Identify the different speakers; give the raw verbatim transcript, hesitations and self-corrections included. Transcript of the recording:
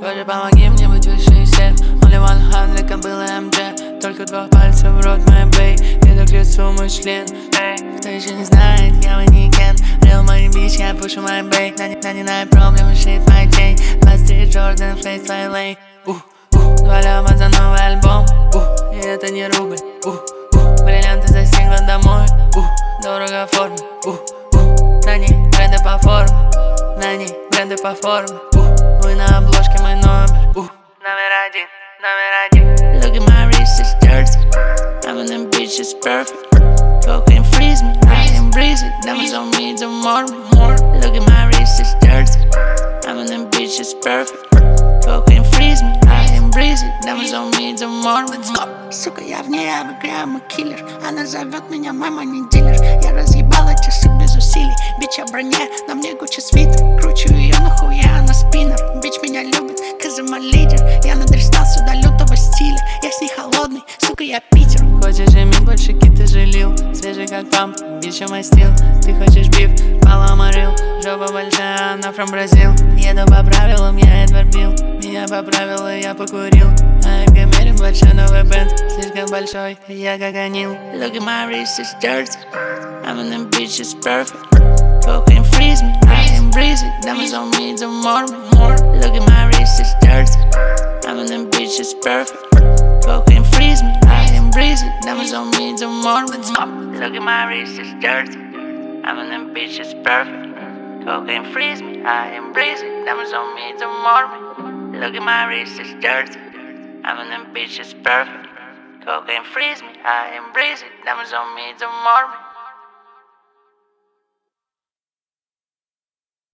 Speaker 1: Боже, помоги мне быть выше всех. Only one hundred, как было эм джей. Только два пальца в рот, мой бей. Это к лицу мой член. Эй, кто еще не знает, я манекен. Real money bitch, я пушу мой бей. ninety-nine проблемы, shit, my chain. двадцать три Jordan, face, my lane. Ух, ух, два ляма за новый альбом. Ух, и это не рубль. Ух, ух, бриллианты за стекло домой. Ух, дорого форма. Ух, ух, на ней бренды по форме. На ней бренды по форме. Ух, вы на обложке мой номер. Ух, номер один, номер один. Look at my wrist, it's dirty. I'm in them bitches perfect. Cocaine freeze me, I embrace it. Diamonds on me, the more me, more. Look at my wrist, it's dirty. I'm in them bitches perfect. Cocaine freeze me, I embrace it. Diamonds on me, the more me, more.
Speaker 2: Сука, я в ней обыграю, киллер. Она зовет меня мама, не дилер. Я разъебал эти сук без усилий. Бич о броне, на мне Гуччи свитер. Кручу ее нахуя, она спиннер. Бич меня любит, cause I'm a leader. Я надрестался до лютого стиля. Я с ней холодный, сука, я Питер.
Speaker 1: Хочешь иметь больше киты жилил. Свежий как памп, бича мой стил. Ты хочешь биф, поломарил. Жопа большая, она from Brazil. Еду по правилам, я Эдвард Билл. Меня поправила, я покурил. А в камере большой новый бенд. Слишком большой, я как анил.
Speaker 2: Look at my wrist, it's dirty.
Speaker 1: I'm in them bitches perfect. Cocaine freeze me, I embrace it. Diamonds on me, the more me, more.
Speaker 2: Look at my wrist, it's dirty.
Speaker 1: I'm in them bitches perfect. Cocaine freeze me, I embrace it. Diamonds on me, the more me, more.
Speaker 2: Look at my wrist, it's dirty.
Speaker 1: I'm in them bitches perfect. Cocaine freeze me, I embrace it. Diamonds on me, the more me.
Speaker 2: Look at my wrist, it's dirty.
Speaker 1: I'm in them bitches perfect. Cocaine freeze me, I embrace it. Diamonds on me, the more me.